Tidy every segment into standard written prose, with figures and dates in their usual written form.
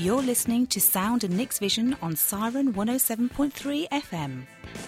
You're listening to Sound and Nick's Vision on Siren 107.3 FM.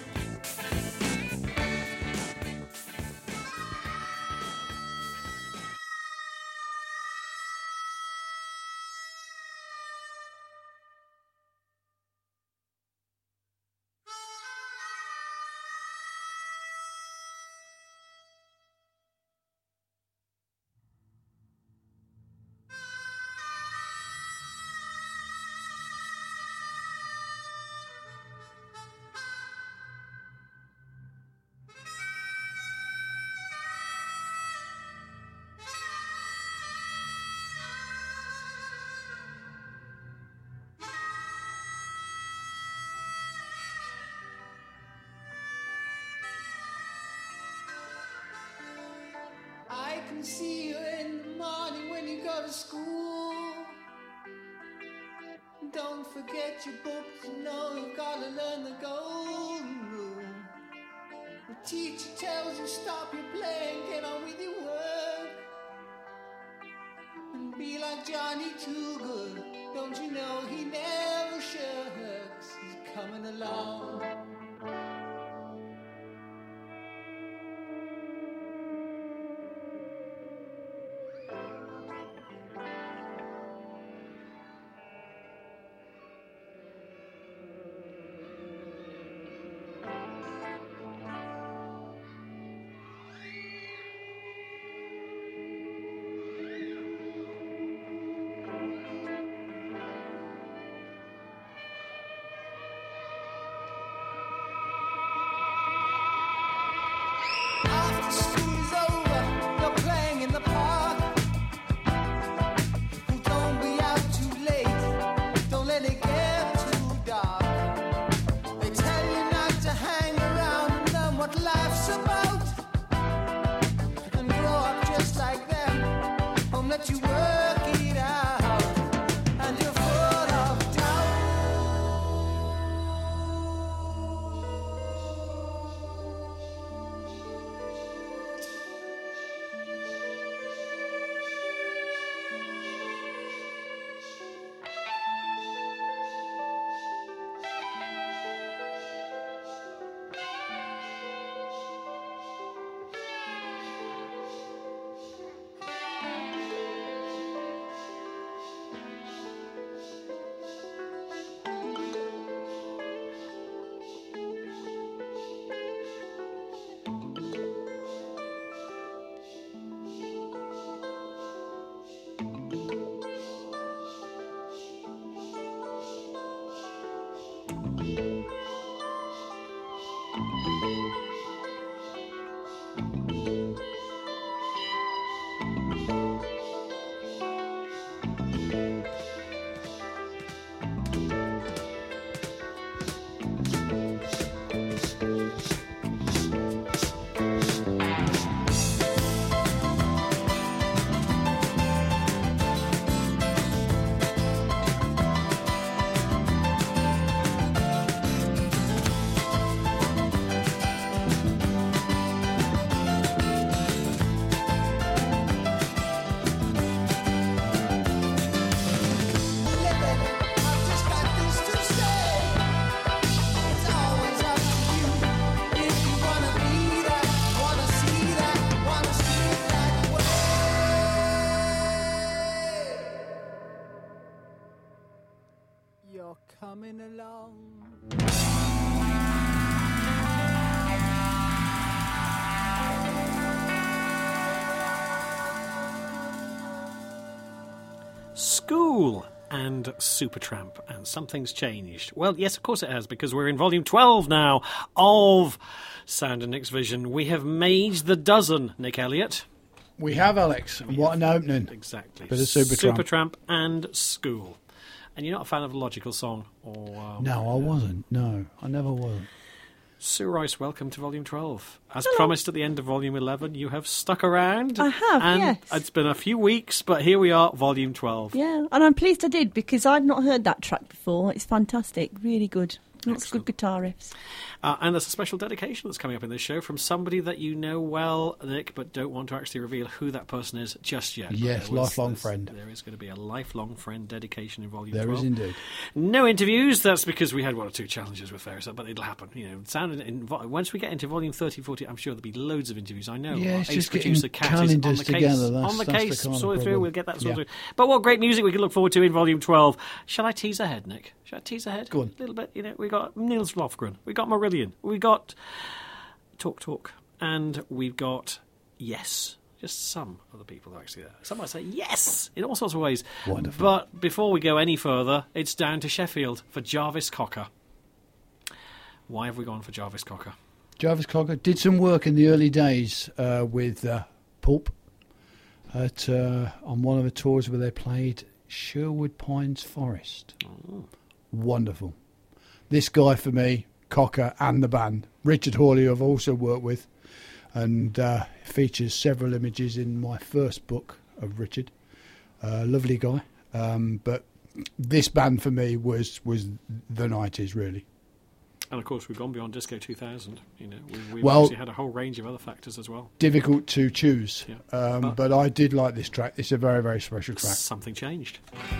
I can see you in the morning when you go to school. Don't forget your books, you know you've got to learn the golden rule. The teacher tells you stop your playing, get on with your work. And be like Johnny Too Good, don't you know he never shirks, he's coming along. You're coming along. School and Supertramp, and something's changed. Well, yes, of course it has, because we're in volume 12 now of Sound and Nick's Vision. We have made the dozen, Nick Elliott. We have, Alex. What an opening. Exactly. Bit of Supertramp. And School. And you're not a fan of a Logical song? Or No, I wasn't. No, I never was. Sue Rice, welcome to Volume 12. As promised at the end of Volume 11, you have stuck around. I have, and yes. It's been a few weeks, but here we are, Volume 12. Yeah, and I'm pleased I did, because I'd not heard that track before. It's fantastic, really good. Lots of good guitar riffs. And there's a special dedication that's coming up in this show from somebody that you know well, Nick, but don't want to actually reveal who that person is just yet. Yes, lifelong friend. There is going to be a lifelong friend dedication in Volume 12. There is indeed. No interviews. That's because we had 1 or 2 challenges with various, but it'll happen. Once we get into Volume 30, 40, I'm sure there'll be loads of interviews. I know. Yeah, it's Ace just producer getting Kat is on calendars the case. together. On the case, kind of sort it through. problem. We'll get that sorted. But what great music we can look forward to in Volume 12. Shall I tease ahead, Nick? Shall I tease ahead? Go on. A little bit. We got Niels Lofgren. We got Marillion. We got Talk, and we've got Yes. Just some of the people that are actually there. Some might say yes in all sorts of ways. Wonderful. But before we go any further, it's down to Sheffield for Jarvis Cocker. Why have we gone for Jarvis Cocker? Jarvis Cocker did some work in the early days with Pulp on one of the tours where they played Sherwood Pines Forest. Oh. Wonderful. This guy for me, Cocker and the band. Richard Hawley I've also worked with, and features several images in my first book of Richard. Lovely guy. But this band for me was the 90s, really. And of course, we've gone beyond Disco 2000. We've Well, actually had a whole range of other factors as well. Difficult to choose, Yeah. but I did like this track. It's a very, very special track. Something changed.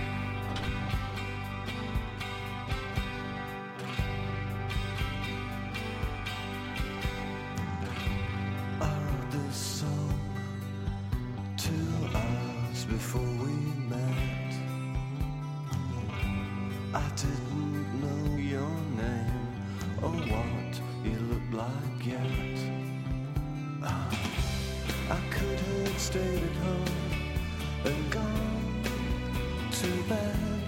I wrote this song 2 hours before we met. I didn't know your name or what you looked like yet. I could have stayed at home and gone to bed.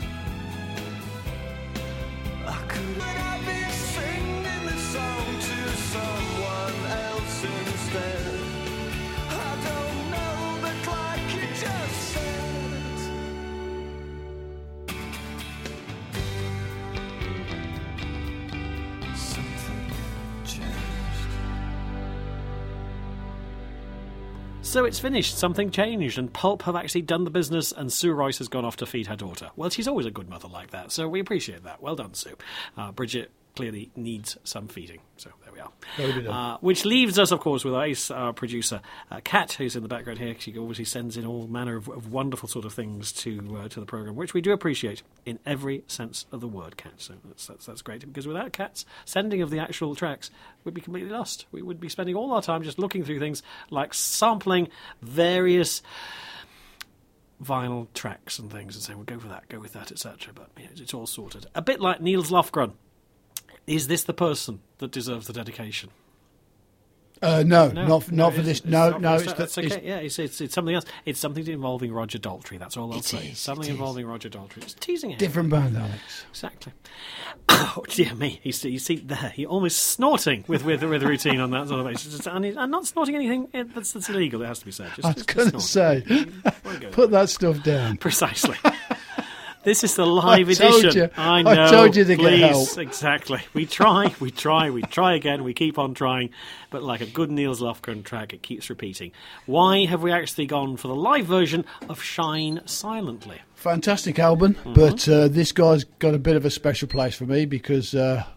I could have been singing this song to someone else instead. I don't know, but like you just said, something changed. So it's finished. Something changed, and Pulp have actually done the business, and Sue Royce has gone off to feed her daughter. Well, she's always a good mother like that, so we appreciate that. Well done, Sue. Bridget clearly needs some feeding, so there we are. Very good. Which leaves us, of course, with our ace producer, Kat, who's in the background here. She obviously sends in all manner of wonderful sort of things to the programme, which we do appreciate in every sense of the word, Kat. So that's great, because without Kat's sending of the actual tracks, we'd be completely lost. We would be spending all our time just looking through things like sampling various vinyl tracks and things and saying, well, go with that, etc. But it's all sorted. A bit like Niels Lofgren. Is this the person that deserves the dedication? No, not for this. No, It's okay. Yeah, it's something else. It's something involving Roger Daltrey. That's all I'll say. Something involving Roger Daltrey. Just teasing it. different band, Alex. Exactly. Oh dear me! You see there, he almost snorting with a routine on that sort of basis. And I'm not snorting anything that's illegal. It has to be said. I was going to say, Won't go put that stuff down. precisely. This is the live I told edition. you. I know. I told you to get please. help. Exactly. We try again. We keep on trying. But like a good Niels Lofgren track, it keeps repeating. Why have we actually gone for the live version of Shine Silently? Fantastic album, but this guy's got a bit of a special place for me because,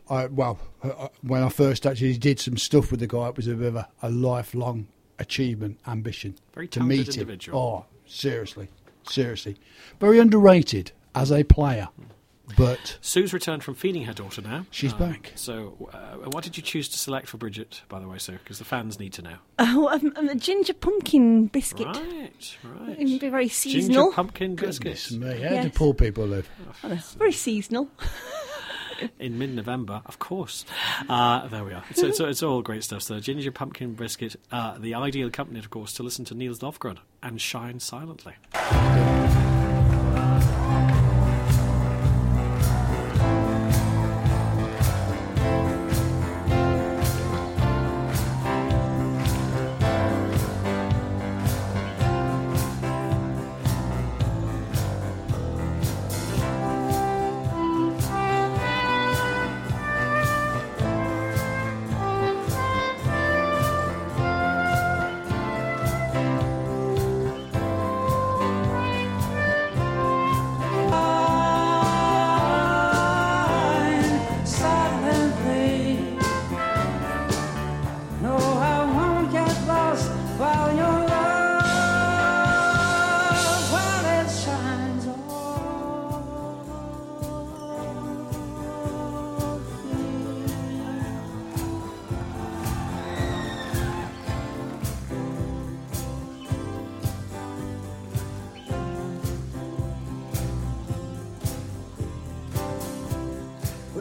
when I first actually did some stuff with the guy, it was a bit of a lifelong achievement, ambition. Very to talented meet him. individual. Oh, seriously. Very underrated as a player, but Sue's returned from feeding her daughter now. she's back. So, what did you choose to select for Bridget, by the way, Sue? Because the fans need to know. A ginger pumpkin biscuit. Right. It'd be very seasonal. Ginger pumpkin biscuits. Goodness me, how do Yes. poor people live? Very seasonal. In mid-November, of course. There we are. It's all great stuff. So, ginger pumpkin biscuit, the ideal company, of course, to listen to Niels Lofgren and Shine Silently.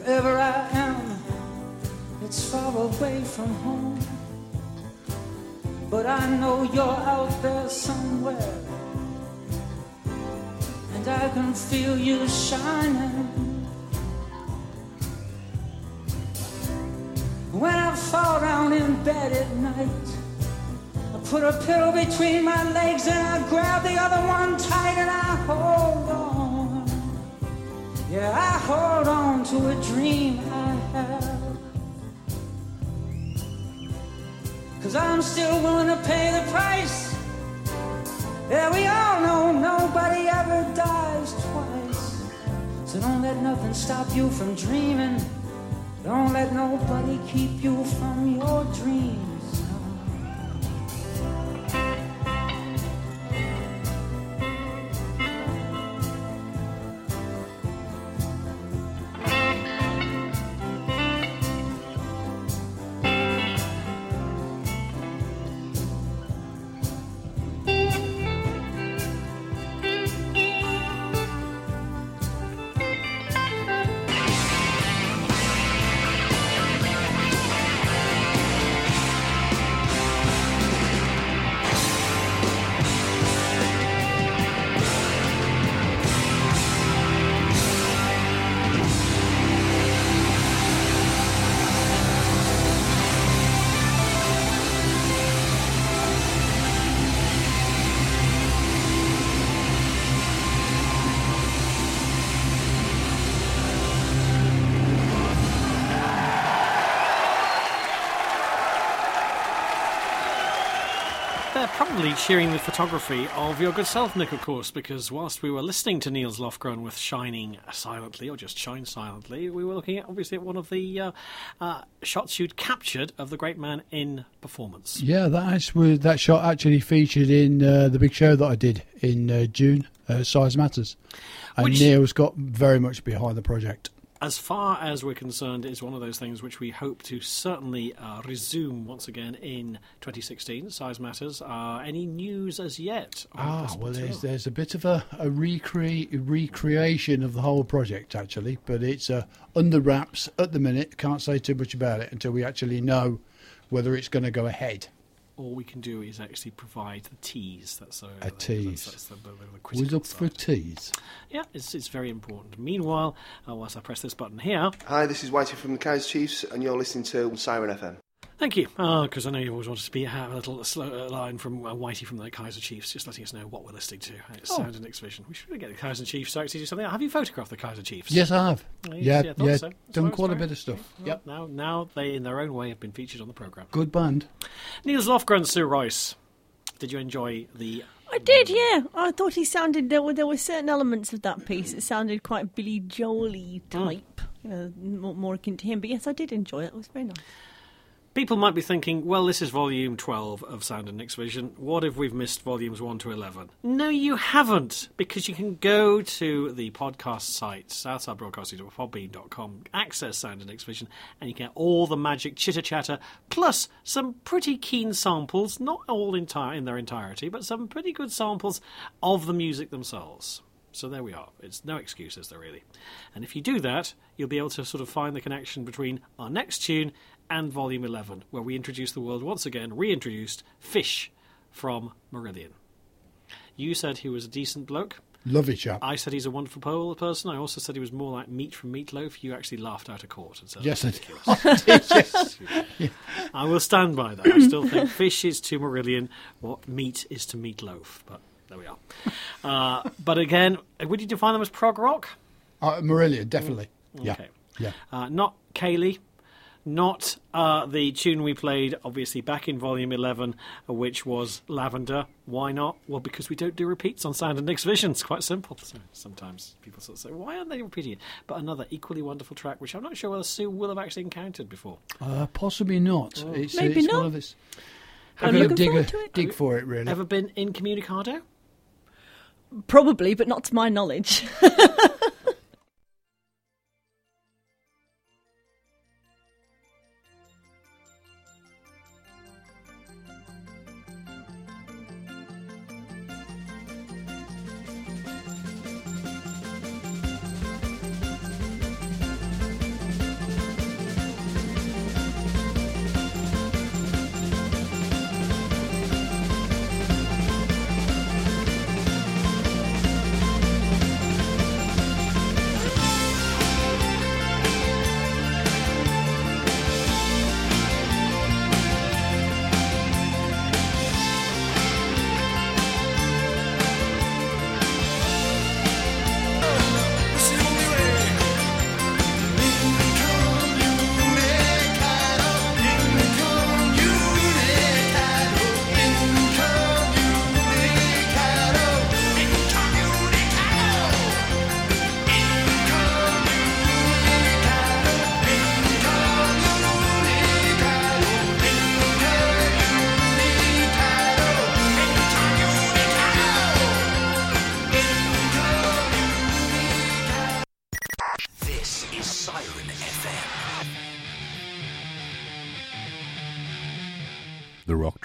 Wherever I am, it's far away from home. But I know you're out there somewhere, and I can feel you shining. When I fall down in bed at night, I put a pillow between my legs and I grab the other one tight and I hold on. Yeah, I hold on to a dream I have. 'Cause I'm still willing to pay the price. Yeah, we all know nobody ever dies twice. So don't let nothing stop you from dreaming. Don't let nobody keep you from your dreams. They're probably cheering the photography of your good self, Nick, of course, because whilst we were listening to Niels Lofgren with Shining Silently, or just Shine Silently, we were looking at, obviously, at one of the shots you'd captured of the great man in performance. Yeah, that shot actually featured in the big show that I did in June, Size Matters. And Neil's got very much behind the project. As far as we're concerned, it's one of those things which we hope to certainly resume once again in 2016. Size Matters. Any news as yet? Well, there's a bit of a recreation of the whole project, actually, but it's under wraps at the minute. Can't say too much about it until we actually know whether it's going to go ahead. All we can do is actually provide the tease. That's a tease. That's the We look for a tease. Yeah, it's very important. Meanwhile, whilst I press this button here... Hi, this is Whitey from the Kaiser Chiefs, and you're listening to Siren FM. Thank you. Because I know you always wanted to have a little slow line from Whitey from the Kaiser Chiefs, just letting us know what we're listening to. It's Sound and X Vision. We should get the Kaiser Chiefs to actually do something. Have you photographed the Kaiser Chiefs? Yes, I have. Yeah, so. Done quite a bit of stuff. Well, Yep. Now they, in their own way, have been featured on the programme. Good band. Niels Lofgren, Sue Royce. Did you enjoy the... I did, yeah. I thought he sounded... There were certain elements of that piece that sounded quite Billy Joel-y type. More akin to him. But yes, I did enjoy it. It was very nice. People might be thinking, well, this is volume 12 of Sound and X Vision. What if we've missed volumes 1 to 11? No, you haven't, because you can go to the podcast site, southsidebroadcasting.podbean.com, access Sound and X Vision, and you get all the magic chitter-chatter, plus some pretty keen samples, not all in their entirety, but some pretty good samples of the music themselves. So there we are. It's no excuse, is there really? And if you do that, you'll be able to sort of find the connection between our next tune and Volume 11, where we introduce the world once again, reintroduced Fish from Marillion. You said he was a decent bloke. Lovely chap. I said he's a wonderful person. I also said he was more like meat from Meatloaf. You actually laughed out of court and said, yes, I did. Yes. I will stand by that. I still think Fish is to Marillion what meat is to Meatloaf, but there we are. But again, would you define them as prog rock? Marillion, definitely. Okay. Yeah. Not Kaylee. Not the tune we played, obviously, back in Volume 11, which was Lavender. Why not? Well, because we don't do repeats on Sound and X Vision. It's quite simple. So sometimes people sort of say, why aren't they repeating it? But another equally wonderful track, which I'm not sure whether Sue will have actually encountered before. Possibly not. Oh. It's Maybe not. One of this. I'm looking forward to it. Dig for it, really. Ever been incommunicado? Probably, but not to my knowledge.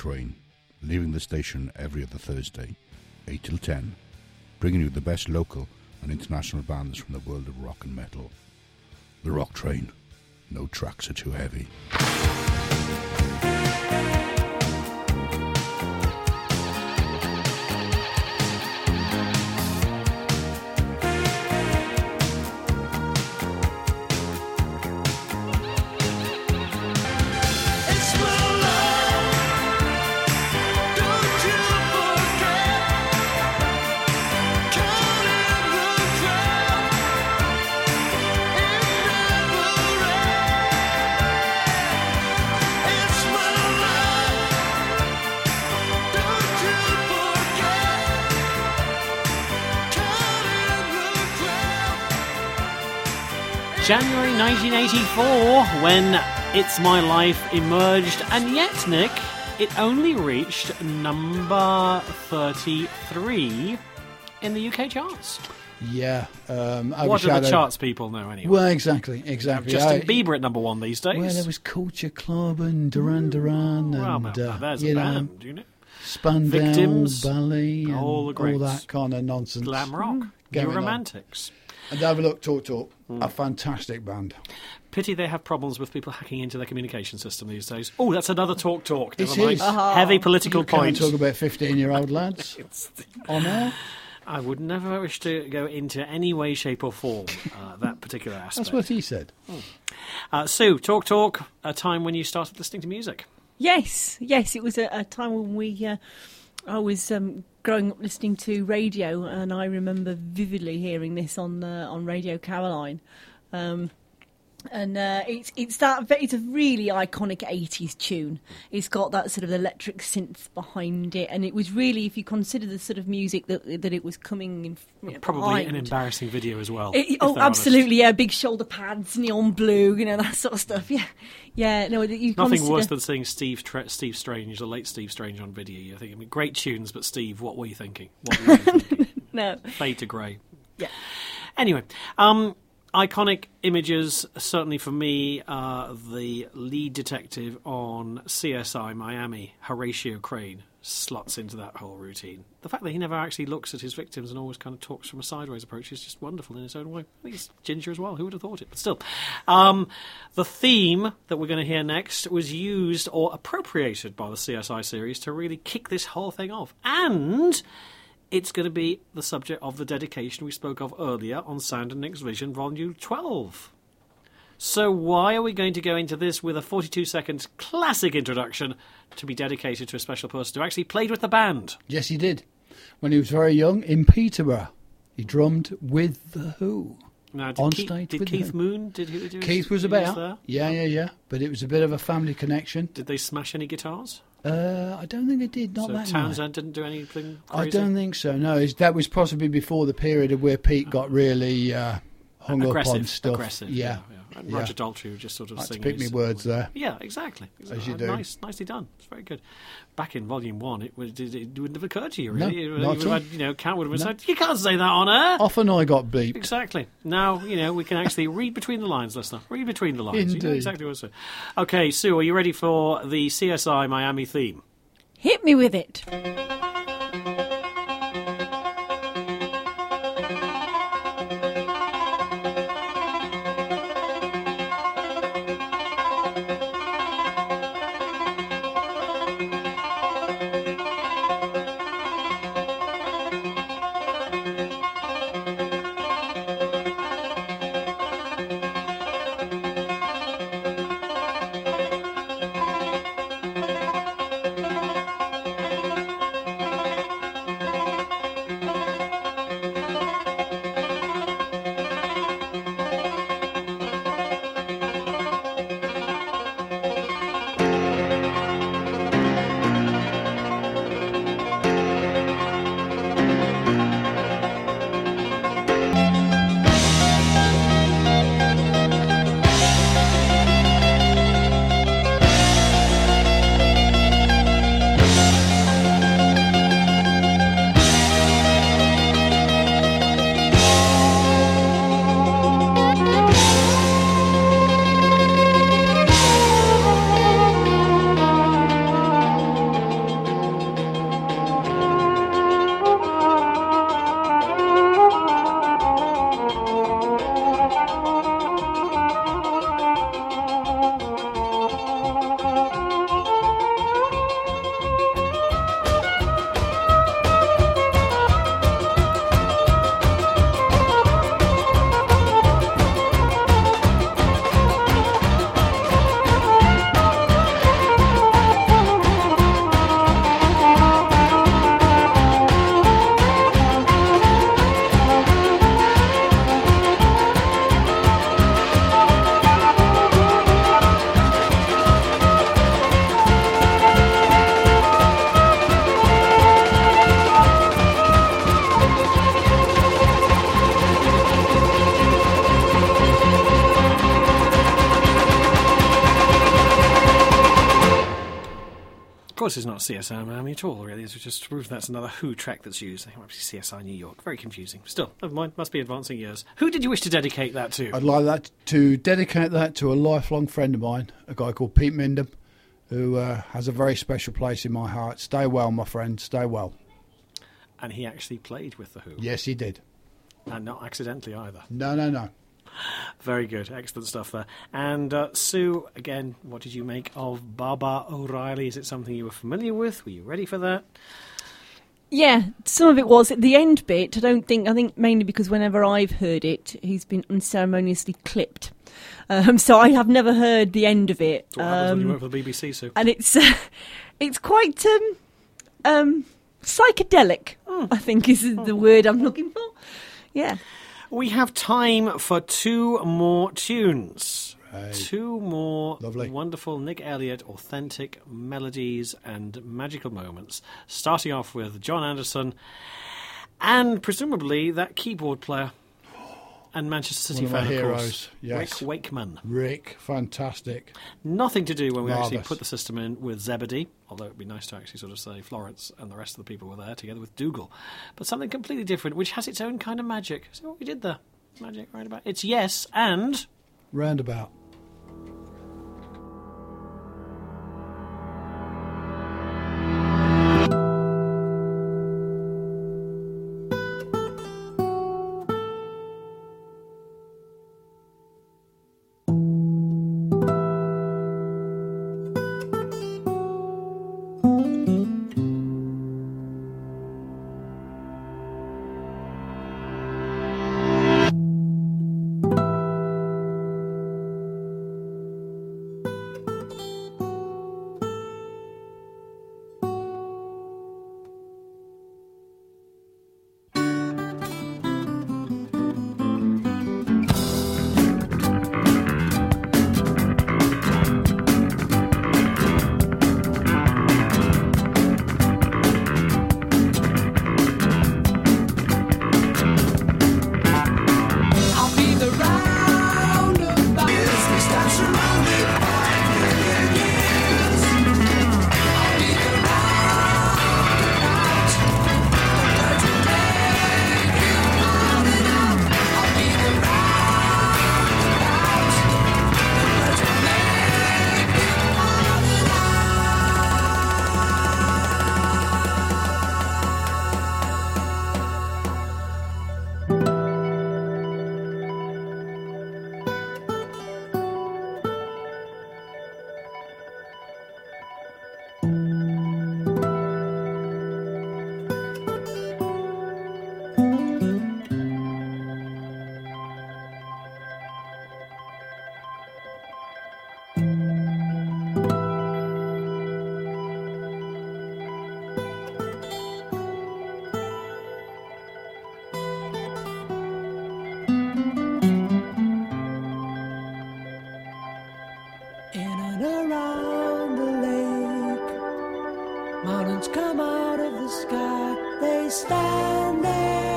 Train, leaving the station every other Thursday, 8 till 10, bringing you the best local and international bands from the world of rock and metal. The Rock Train. No tracks are too heavy. It's my love. Don't you forget. Caught in the crowd. It never ends. It's my love. Don't you forget. Caught in the crowd. January 1984, when It's My Life emerged, and yet, Nick, it only reached number 33 in the UK charts. Yeah. What are the overshadowed- charts people know anyway? Well, exactly. Justin Bieber at number one these days. Well, there was Culture Club and Duran Duran Well, and there's you a know, band, you know. Spandau Victims, Ballet and all the greats. that kind of nonsense. Glam rock, New Going on. Romantics. And Overlook Talk Talk, a fantastic band. Pity they have problems with people hacking into their communication system these days. Oh, that's another talk. It Never mind. is. Heavy political You can't point. talk about 15-year-old lads on air. I would never wish to go into any way, shape, or form that particular aspect. That's what he said. Sue, talk. A time when you started listening to music. Yes, it was a time when I was growing up listening to radio, and I remember vividly hearing this on Radio Caroline. It's a really iconic 80s tune. It's got that sort of electric synth behind it, and it was really, if you consider the sort of music that it was coming in, Probably an behind. embarrassing video as well. Oh, if they're absolutely, yeah. Big shoulder pads, neon blue, that sort of stuff. Yeah. No, you honest. Nothing consider- worse than seeing Steve Strange, the late Steve Strange, on video. You think, great tunes, but Steve, what were you thinking? No. Fade to grey. Yeah. Anyway, iconic images, certainly for me, the lead detective on CSI Miami, Horatio Crane, slots into that whole routine. The fact that he never actually looks at his victims and always kind of talks from a sideways approach is just wonderful in its own way. I think he's ginger as well. Who would have thought it? But still. The theme that we're going to hear next was used or appropriated by the CSI series to really kick this whole thing off. And it's going to be the subject of the dedication we spoke of earlier on Sound and Nick's Vision, Volume 12. So why are we going to go into this with a 42-second classic introduction to be dedicated to a special person who actually played with the band? Yes, he did. When he was very young in Peterborough, he drummed with The Who. Now, On did stage Did with Keith them. Moon? Did he do? Keith was he about. there? Yeah. But it was a bit of a family connection. Did they smash any guitars? I don't think it did. Not So that night. Townsend didn't do anything I crazy? don't think so. No, that was possibly before the period of where Pete got really hung up on stuff. Aggressive. Yeah. And Yeah. Roger Daltrey was just sort of I had to singing. pick me his- words there. Yeah, exactly. As you do. Nicely done. It's very good. Back in Volume 1, it wouldn't have occurred to you, No, really. You not would at all. have had, Cat would have said, you can't say that on air. Often I got beeped. Exactly. Now, we can actually read between the lines, listener. Read between the lines. You know Indeed. exactly what to say. Okay, Sue, are you ready for the CSI Miami theme? Hit me with it. course, it's not CSI Miami at all, really. It's just proof that's another Who track that's used. It might be CSI New York. Very confusing. Still, never mind. Must be advancing years. Who did you wish to dedicate that to? I'd like to dedicate that to a lifelong friend of mine, a guy called Pete Mindham, who has a very special place in my heart. Stay well, my friend. Stay well. And he actually played with the Who. Yes, he did. And not accidentally either. No. Very good. Excellent stuff there. And Sue, again, what did you make of Baba O'Reilly? Is it something you were familiar with? Were you ready for that? Yeah, some of it was. At the end bit, I think mainly because whenever I've heard it, he's been unceremoniously clipped. So I have never heard the end of it. That's what happens when you work for the BBC, Sue. And it's quite psychedelic, I think is the word I'm looking for. Yeah. We have time for two more tunes. Right. Two more Lovely. wonderful Nick Elliott authentic melodies and magical moments. Starting off with John Anderson and presumably that keyboard player and Manchester City One of my fan, of heroes, course. yes. Rick Wakeman. Rick, fantastic. Nothing to do when we actually Marvellous. put the system in with Zebedee, although it would be nice to actually sort of say Florence and the rest of the people were there together with Dougal. But something completely different, which has its own kind of magic. See what we did there? Magic, right about. It's Yes and... Roundabout. Mountains come out of the sky, they stand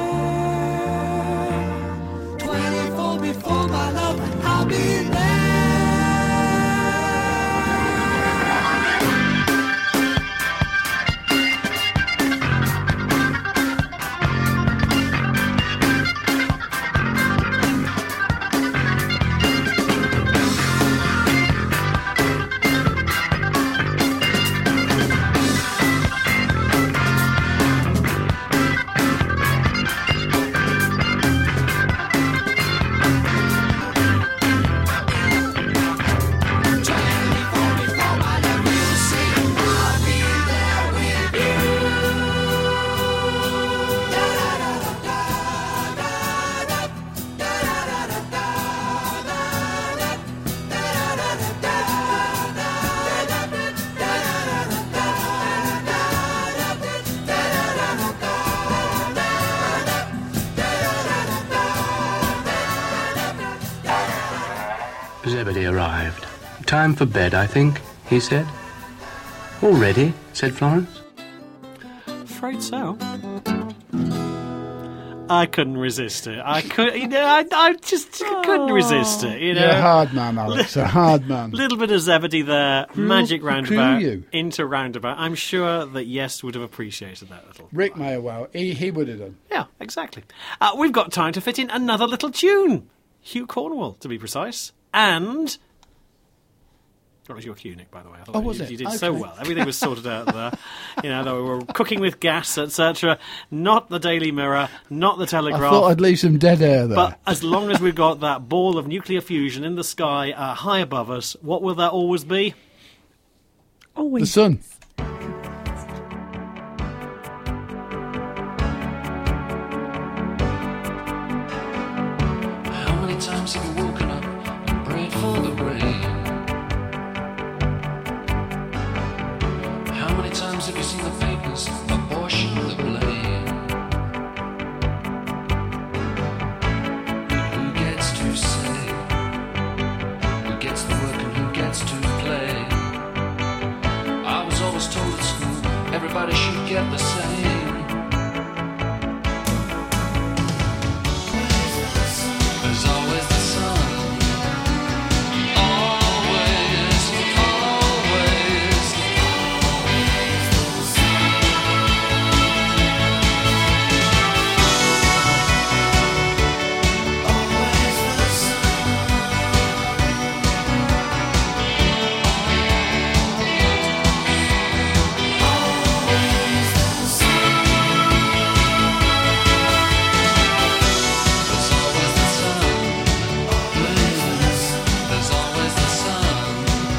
there. 24 before my love, I'll be there. Zebedee arrived. Time for bed, I think, he said. All ready, said Florence. Afraid so. I couldn't resist it. I just couldn't resist it. You know, You're a hard man, Alex. A hard man. little bit of Zebedee there, magic Crew roundabout you. into roundabout. I'm sure that Yes would have appreciated that little. Rick Mayerwell, he would have done. Yeah, exactly. We've got time to fit in another little tune. Hugh Cornwell, to be precise, and. That was your cue, Nick, by the way. I thought was you, it? you did so Okay. well. Everything was sorted out there. You know, we were cooking with gas, etc. Not the Daily Mirror, not the I Telegraph. thought I'd leave some dead air there. But as long as we've got that ball of nuclear fusion in the sky high above us, what will that always be? the Always. sun. How many times have you woken up and prayed for the rain? How many times have you seen the papers abortion the blame? Who gets to say? Who gets the work and who gets to play? I was always told at school everybody should get the same. There's always the sun. Always, always. There's always the sun. There's always the sun.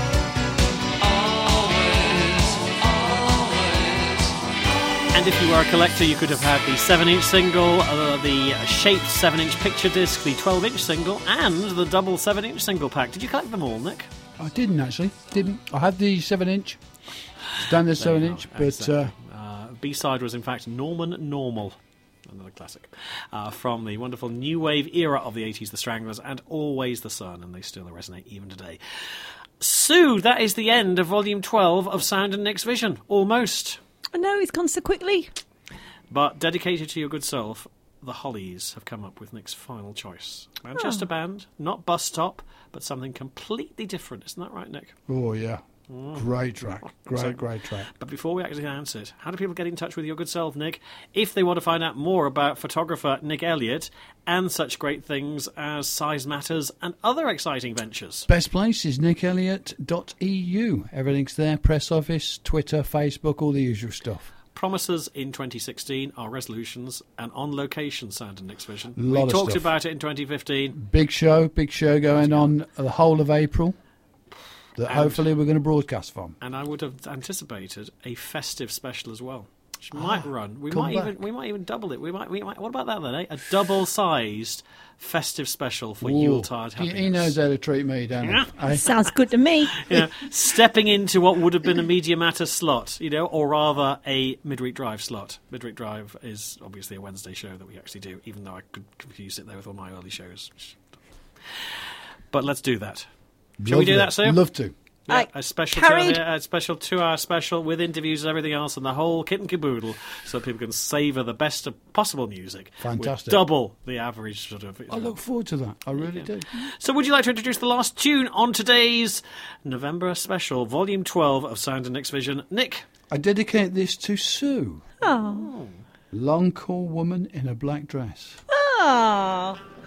Always, always. And if you were a collector, you could have had the 7-inch single, the shaped 7-inch picture disc, the 12-inch single, and the double 7-inch single pack. Did you collect them all, Nick? I didn't actually. I had the 7-inch. Standard 7-inch, but Exactly. B-side was, in fact, Norman Normal. Another classic. From the wonderful new wave era of the 80s, the Stranglers, and Always the Sun, and they still resonate even today. Sue, that is the end of Volume 12 of Sound and Nick's Vision. Almost. I know, it's gone so quickly. But dedicated to your good self, the Hollies have come up with Nick's final choice. Manchester band, not Bus Stop, but something completely different. Isn't that right, Nick? oh yeah, great track, great track. But before we actually announce it, how do people get in touch with your good self, Nick, if they want to find out more about photographer Nick Elliott and such great things as Size Matters and other exciting ventures? Best place is nickelliott.eu. Everything's there. Press office, Twitter, Facebook, all the usual stuff. Promises in 2016 are resolutions and on location Sound and Nick's Vision. Lot We of talked stuff. about it in 2015. Big show going on the whole of April that hopefully we're going to broadcast from. And I would have anticipated a festive special as well, which might run. We come might even double it. We might. What about that then? A double-sized festive special for Yuletide happiness. He knows how to treat me, don't Yeah. he? Eh? Sounds good to me. You know, stepping into what would have been a Media Matter slot, or rather a Midweek Drive slot. Midweek Drive is obviously a Wednesday show that we actually do, even though I could confuse it there with all my early shows. But let's do that. Shall we do that, Sue? Love to. Yeah, a special carried. 2-hour special with interviews and everything else and the whole kit and caboodle, so people can savour the best of possible music. Fantastic. With double the average sort of. I look forward to that. I really do. So, would you like to introduce the last tune on today's November special, Volume 12 of Sound and Nick's Vision? Nick. I dedicate this to Sue. Oh. Long, cool woman in a black dress. Oh.